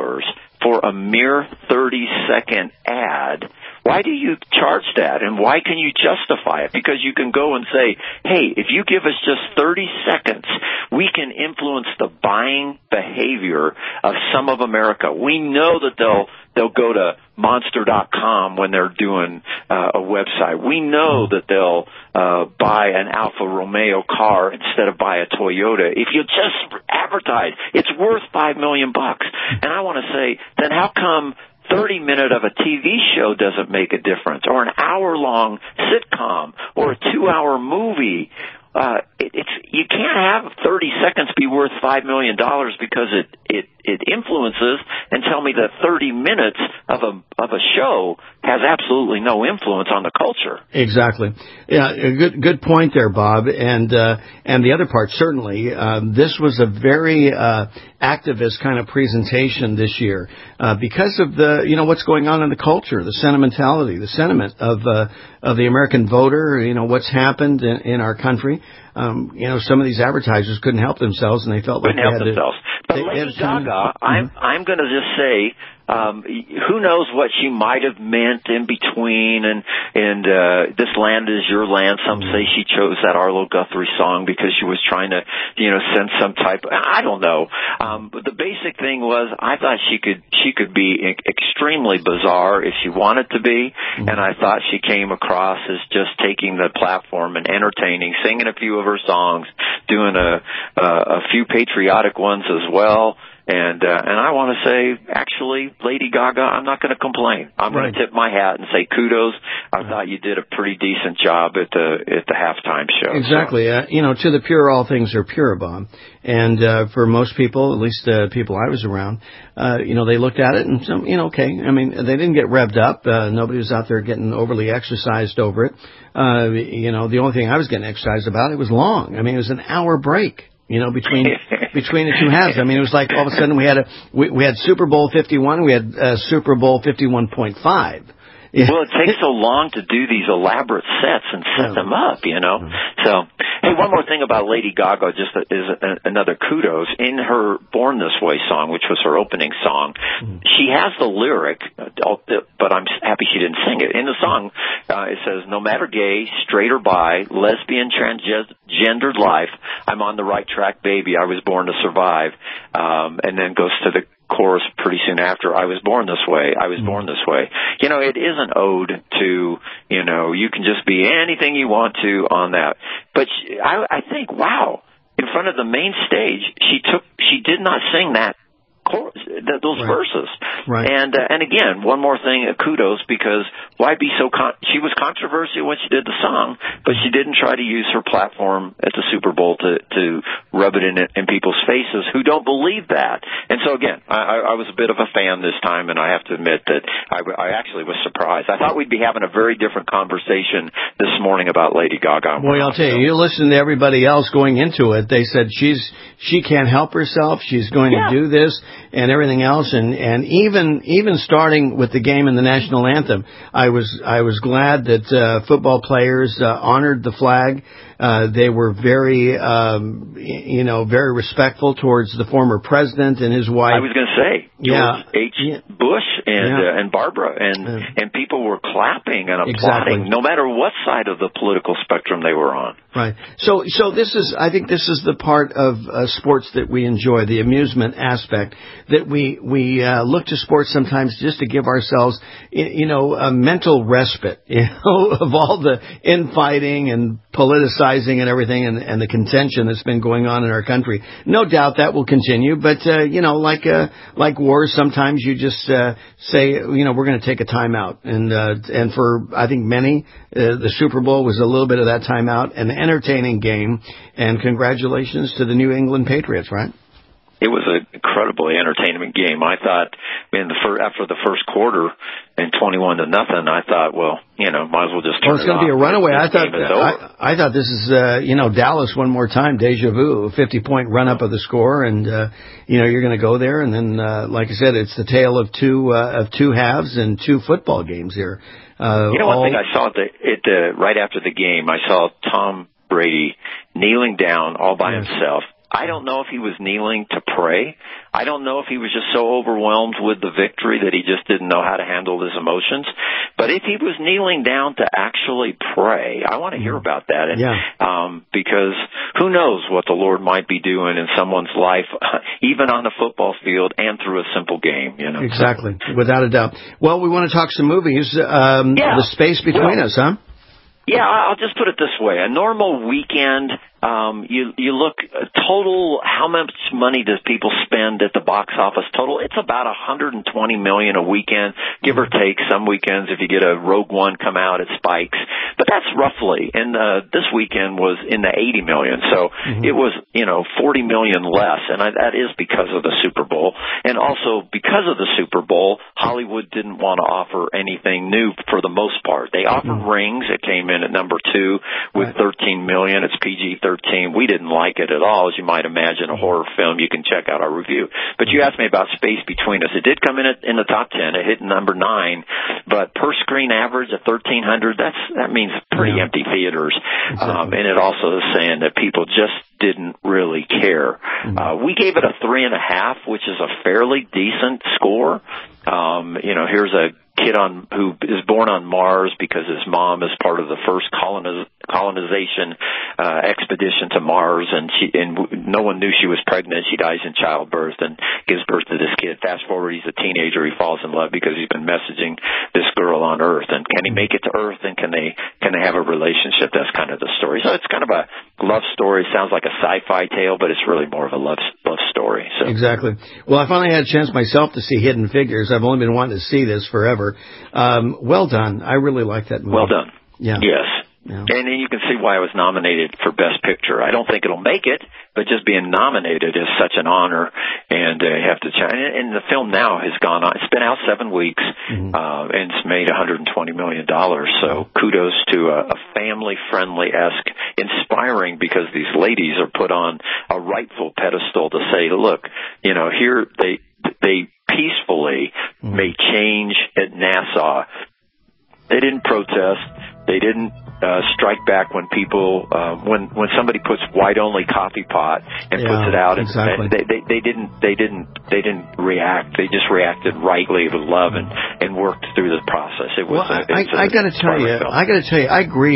for a mere 30-second ad, why do you charge that, and why can you justify it? Because you can go and say, hey, if you give us just 30 seconds, we can influence the buying behavior of some of America. We know that they'll go to Monster.com when they're doing a website. We know that they'll buy an Alfa Romeo car instead of buy a Toyota. If you just advertise, it's worth $5 million. And I want to say, then how come 30 minutes of a TV show doesn't make a difference, or an hour-long sitcom, or a 2-hour movie? You can't have 30 seconds be worth $5 million because it influences, and tell me that 30 minutes of a show has absolutely no influence on the culture. Exactly. Yeah, good point there, Bob. And the other part, certainly, this was a very activist kind of presentation this year because of the what's going on in the culture, the sentimentality, the sentiment of the American voter. What's happened in our country. Some of these advertisers couldn't help themselves, and they felt like they had themselves. But Lady Gaga, I'm going to just say, who knows what she might have meant in between, and this land is your land. Some say she chose that Arlo Guthrie song because she was trying to, send some type. I don't know. But the basic thing was, I thought she could be extremely bizarre if she wanted to be, and I thought she came across as just taking the platform and entertaining, singing a few of her songs, doing a few patriotic ones as well. And I want to say, actually, Lady Gaga, I'm not going to complain. I'm going to tip my hat and say kudos. I thought you did a pretty decent job at the halftime show. Exactly. So. To the pure, all things are pure, Bob. And for most people, at least people I was around, they looked at it and okay. I mean, they didn't get revved up. Nobody was out there getting overly exercised over it. The only thing I was getting exercised about, it was long. I mean, it was an hour break. Between the two halves. I mean, it was like all of a sudden we had Super Bowl 51, we had Super Bowl 51.5. Yeah. Well, it takes so long to do these elaborate sets and set them up, So, hey, one more thing about Lady Gaga, just is another kudos. In her Born This Way song, which was her opening song, she has the lyric, but I'm happy she didn't sing it. In the song, it says, no matter gay, straight or bi, lesbian, transgendered life, I'm on the right track, baby, I was born to survive. And then goes to the chorus pretty soon after, I was born this way, I was born this way. It is an ode to, you can just be anything you want to on that. But I think, wow, in front of the main stage, she did not sing that chorus, those verses. Right. And again, one more thing, kudos, because why be so she was controversial when she did the song, but she didn't try to use her platform at the Super Bowl to rub it in people's faces who don't believe that. And so again, I was a bit of a fan this time, and I have to admit that I actually was surprised. I thought we'd be having a very different conversation this morning about Lady Gaga. Boy, I'll tell you listen to everybody else going into it. They said she can't help herself. She's going to do this and everything else, and even starting with the game and the national anthem, I was glad that football players honored the flag. They were very very respectful towards the former president and his wife. I was going to say George H. Bush and Barbara, and people were clapping and applauding, no matter what side of the political spectrum they were on. Right. So I think this is the part of sports that we enjoy, the amusement aspect, that we look to sports sometimes just to give ourselves, a mental respite, of all the infighting and politicizing and everything and the contention that's been going on in our country. No doubt that will continue, but, like wars, sometimes you just say, we're going to take a timeout. And for, I think, many, the Super Bowl was a little bit of that timeout, an entertaining game, and congratulations to the New England Patriots, right? It was an incredibly entertaining game. I thought, after the first quarter and 21-0, I thought, might as well just turn it off. It's going to be a runaway. I thought this is, Dallas one more time, deja vu, 50-point run-up of the score, and, you're going to go there, and then, like I said, it's the tale of two halves and two football games here. One thing I saw right after the game, I saw Tom Brady kneeling down all by himself. I don't know if he was kneeling to pray. I don't know if he was just so overwhelmed with the victory that he just didn't know how to handle his emotions. But if he was kneeling down to actually pray, I want to hear about that. And, because who knows what the Lord might be doing in someone's life, even on the football field and through a simple game, Exactly, without a doubt. Well, we want to talk some movies. The space between us, huh? Yeah, I'll just put it this way. A normal weekend, you look total, how much money does people spend at the box office total? It's about $120 million a weekend, give or take. Some weekends, if you get a Rogue One come out, it spikes. But that's roughly. And this weekend was in the $80 million. So it was, $40 million less. And that is because of the Super Bowl. And also because of the Super Bowl, Hollywood didn't want to offer anything new for the most part. They offered Rings. It came in at number 2 with $13 million. It's PG-13. We didn't like it at all, as you might imagine, a horror film. You can check out our review. But you asked me about Space Between Us. It did come in the top 10. It hit number 9. But per screen average of 1,300, that means pretty empty theaters. And it also is saying that people just didn't really care. We gave it a 3.5, which is a fairly decent score. Here's a kid who is born on Mars because his mom is part of the first colonization expedition to Mars, and no one knew she was pregnant. She dies in childbirth and gives birth to this kid. Fast forward, he's a teenager. He falls in love because he's been messaging this girl on Earth. And can he make it to Earth? And can they have a relationship? That's kind of the story. So it's kind of a love story. Sounds like a sci-fi tale, but it's really more of a love story. So. Exactly. Well, I finally had a chance myself to see Hidden Figures. I've only been wanting to see this forever. Well done. I really like that movie. Well done. Yeah. Yes. Yeah. And then you can see why I was nominated for Best Picture. I don't think it'll make it, but just being nominated is such an honor. And you have to check. And the film now has gone on. It's been out 7 weeks, and it's made $120 million. So kudos to a family-friendly-esque, inspiring, because these ladies are put on a rightful pedestal to say, look, here they peacefully made change at NASA. They didn't protest. They didn't strike back when people when somebody puts white-only coffee pot and puts it out. Exactly. They didn't react. They just reacted rightly with love and worked through the process. It was. I got to tell you,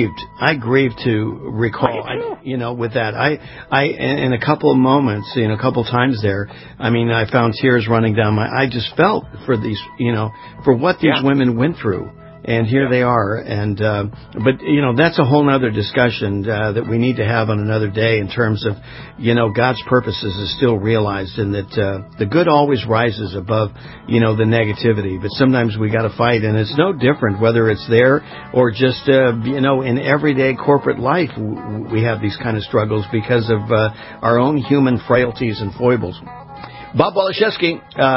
I grieved to recall. With that, I in a couple of moments, a couple times there. I mean, I found tears running down I just felt for these, for what these women went through. And here they are, but that's a whole other discussion that we need to have on another day in terms of, God's purposes is still realized, and that the good always rises above, the negativity. But sometimes we got to fight, and it's no different whether it's there or just, in everyday corporate life. We have these kind of struggles because of our own human frailties and foibles. Bob Waliszewski,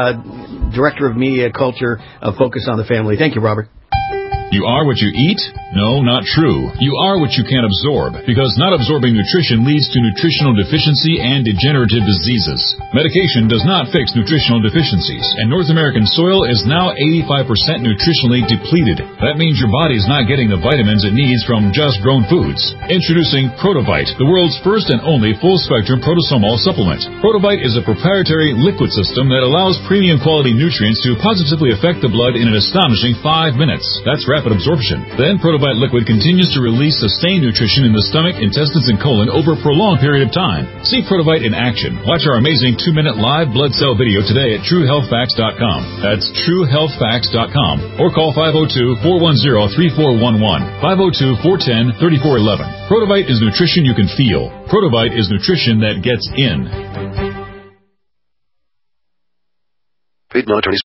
Director of Media Culture of Focus on the Family. Thank you, Robert. You are what you eat? No, not true. You are what you can absorb, because not absorbing nutrition leads to nutritional deficiency and degenerative diseases. Medication does not fix nutritional deficiencies, and North American soil is now 85% nutritionally depleted. That means your body is not getting the vitamins it needs from just grown foods. Introducing Protovite, the world's first and only full-spectrum protosomol supplement. Protovite is a proprietary liquid system that allows premium quality nutrients to positively affect the blood in an astonishing 5 minutes. That's right. rapid absorption. Then Protobite liquid continues to release sustained nutrition in the stomach, intestines, and colon over a prolonged period of time. See Protobite in action. Watch our amazing 2-minute live blood cell video today at TrueHealthFacts.com. That's TrueHealthFacts.com. Or call 502-410-3411. 502-410-3411. Protobite is nutrition you can feel. Protobite is nutrition that gets in. Paid non-attorneys.